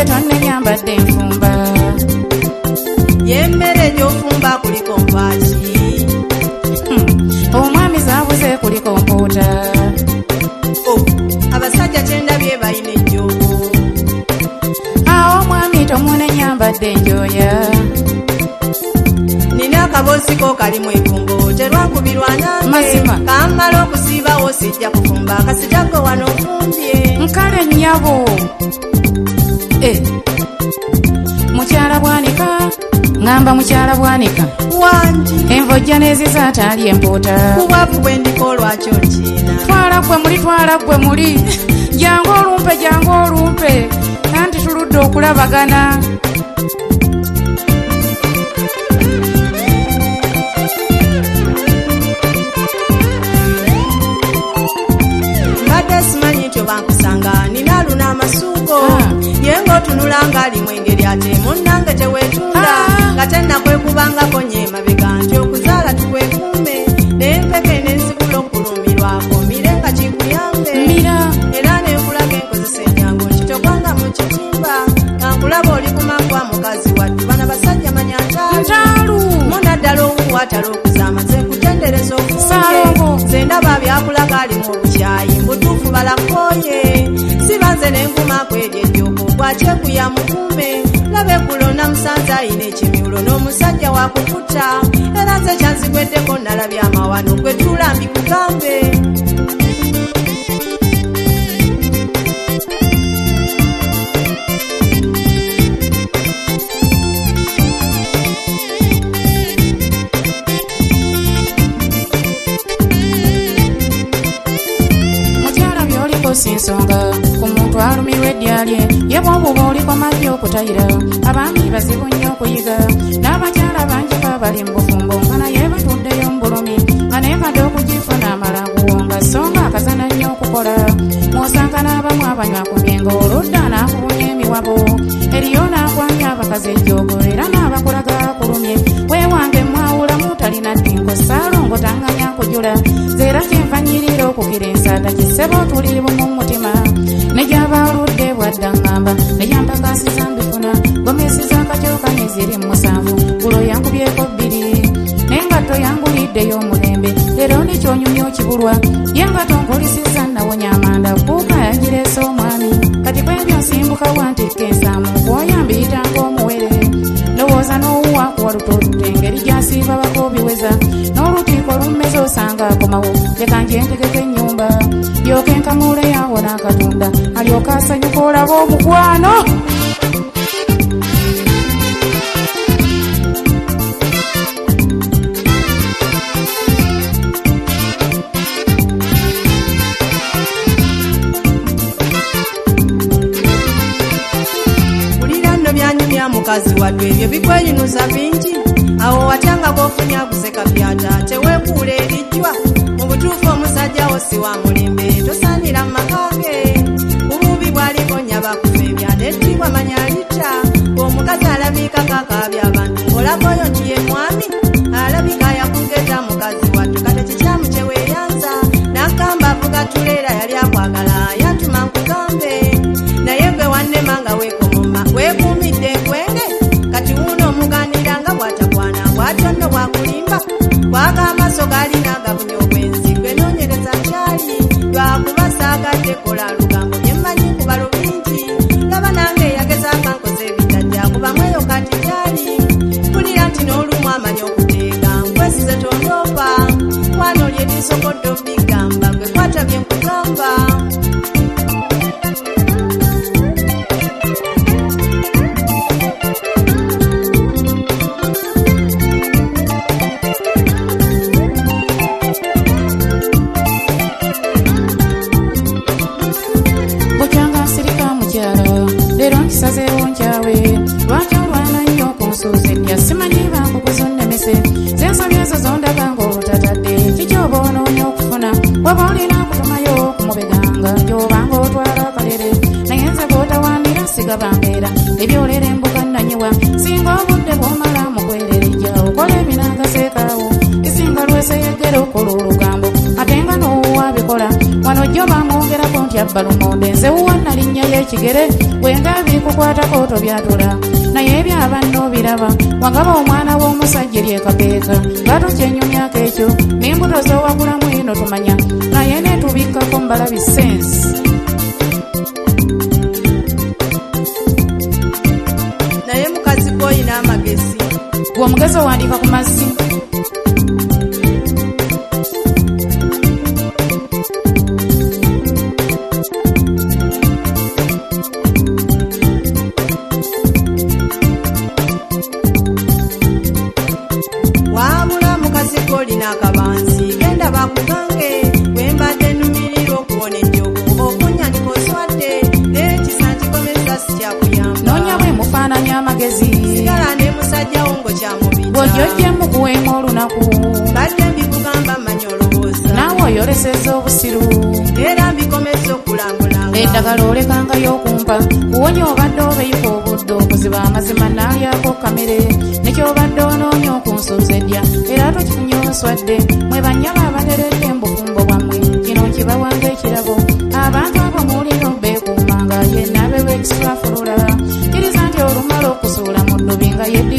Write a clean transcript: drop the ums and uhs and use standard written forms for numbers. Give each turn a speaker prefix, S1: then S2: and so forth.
S1: tonnenyambadde enfumba
S2: yemmere gy'ofumba kuliko mpaaki
S1: omwami zaabuze kuliko mpuuta
S2: abasajja kyendabye balina ejjoogo
S1: awo omwami tomunenyambadde enjooya
S2: nina akabosiko kalimu enfumbo terwakubirwa nange kammala okusiibawo sijja kufumba kasijago wano ofumbye
S1: nkale nnyabo mukyala bwanika ngamba mukyala bwanika
S2: wangi
S1: envojja n'ezizaataali empuuta
S2: kubwavu bwe ndiko olwaki onkiina
S1: twala gwe muli jangu olumpe nanti tuludde okulabagana
S2: mbadde simanyi nti obankusanga nina luna amasuugo yenga otunula ng'alimu engeri ate munnange teweetunda nga tennakwekubangako nyeemabega nti okuzaala tukwekuume n'empeke n'enzibula okulumirwako mire nga kikuyambe era n'enkulaga enkozesa enjangu nkitokwanga mu kitimba nga nkulaba oli kumagwa mukazi wadde bana basajja manya ntaalu munaddala owuwatala okuzaama ze kutendereza ofumbye ze ndaba byakulaga alimu obukyayi mbutuufu balakooye sibanze n'enkumaako eryo ejjoogo bwakyekuya mukuume labe kulona musanze ayina ekimyulo n'omusajja wakukuta era nze kyanzigweddeko nalabya amawano gwe tuula mbikugambe
S1: sinsonga ku muntu alumirwa edya lye ye bw'obuba oliko majja okutayira abaami bazibu nnyo okuyiga n'abakyala bangi babali mu bufumbo nga naye batuddeyo mu bulumi nga naye badde okugifuna amalanguwonga so nga akazana nnyo okukola mw'osanga n'abamu abanywa ku myengo oludda n'akubunya emiwabo eriyo n'akwamya abakazi ejjoogo era n'abakulaga akulumye weewange mwawulamu talina ddingo saalongo tanganya kujula zeera kyenfanyirira okukira ensada kisebo tuli bumu mutima nejaba oludde bwadda ngamba nejampakasiza mbifuna gomesiza akacooka neziri musanvu gulo yankubyeko 2 nengatto yanguliddeyo omulembe leero nekyonyumya okibulwa yengatto nkolisizza nawonya amanda kuuka yangireese omwami kati kwebyo nsimbuka wantikka ensaamu kwoyambiyitanga omuwere lowooza n'owuwa kuwalutolute engeri gyasiiba bakoobiweza n'olutiiko lummeza osanga akomawo leka njentegeko ennyumba lyoke nkamule yawo n'akatunda alyoka asanyuka olaba omukwano
S2: mukazi wadde ebyo bikweyinusa bingi awo watyanga bw'ofunya guseka byata teweekuula erijjwa mu butuufu omusajjawo si wa mulembe tosaanira mu maka ge bububi bw'aliko nnyaba kufa ebyanettibwa manya alitta omukazi alabikako akaabya abantu ng'olakoyo nti ye mwami alabika yakugeta mukazi wadde kate kikyamu kye weeyanza n'agamba avuga tuleera yali akwagala yantuma nkugambe naye gwe wannema nga weekomoma weekuumidde enkwenge kati wuuno omuganira nga bw'atakwana bw'atyo nno bwakulimba bwaga amaaso galina agabunya obwenzi gwe noonyereza kyali lwakuba saagadde kola lugambo nyemmanyi kubalo bingi laba nange yagezaako nkoze ebitajja kubamweyo kati kyali kulira nti n'olumu amanyi okuteega nkwesize tondoopa wano lye lisokodde obigamba gwe kwata bye nkugamba
S1: nkisazeewo nkyawe lwaki olwana nnyo okunsuuza edya simanyi bankuguza onnemese zensabye ezo zondaga ng'olutatadde kikyoba onoonya okufuna waba olina kutumayo okumubeganga gy'obanga otwala akalere naye nze bw'otawaanira sigaba mbeera ebyolera embuga nnanyiwa singa obudde bw'omala mu kwererejja okola ebinangaseekaawo isinga lweseyegera okola ate nga n'owuwa bikola wano jjo bamwogerako nti abba lumonde nze wuwa nalinnya ekigere bwenga bikukwatako tobyatula naye ebyabanno biraba wangaba omwana w'omusajja eryekapeeka batokyenyumyako ekyo n'embuto zowagulamu eno tumanya naye netubikkako mbalabi sensi
S2: naye mukazi gwoyina amagezi
S1: gwe omugezi owandiika ku mazzi
S2: wabula mukazi gwolina akabanzi genda bakugange wembadde numirira okuwona enjogo okunyandika oswadde n'ekisa nkikomeza sikyakuyamba
S1: noonya bwe mufaananya amagezi
S2: sigala ne musajja wo ngo kyamubita
S1: bw'ojjojjemu kuweemu olunaku
S2: badde mbikugamba manya olowooza
S1: naawe oyoleseza obusiru
S2: era mbikomeza okulambulanga
S1: eddagala olekangayo okumpa kuwonya obadde obeyika obudde okuziba amazima n'alyako kamere nekyobadde onoonya okunsuuza eddya era tokifunye oswadde mwe bannyaba abateredde embufumbo bwammwe kino nkibawanga ekirabo abantu abo muwulira beekuumanga yenna beweekisitwafulula kiriza nti olumala okusuula mu ddubi nga yeddi